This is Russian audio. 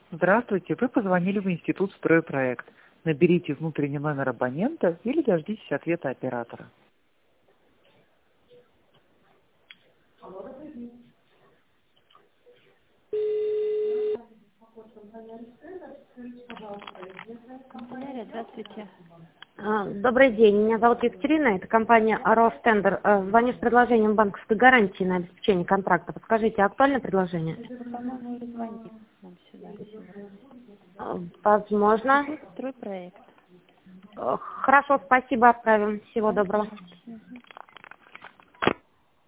Здравствуйте, вы позвонили в Институт «Стройпроект». Наберите внутренний номер абонента или дождитесь ответа оператора. Канцелярия, здравствуйте. Добрый день, меня зовут Екатерина, это компания Ростендер. Звоню с предложением банковской гарантии на обеспечение контракта. Подскажите, актуальное предложение? По-моему, или звонит нам сюда сегодня. Возможно. Стройпроект. Хорошо, спасибо, отправим. Всего доброго.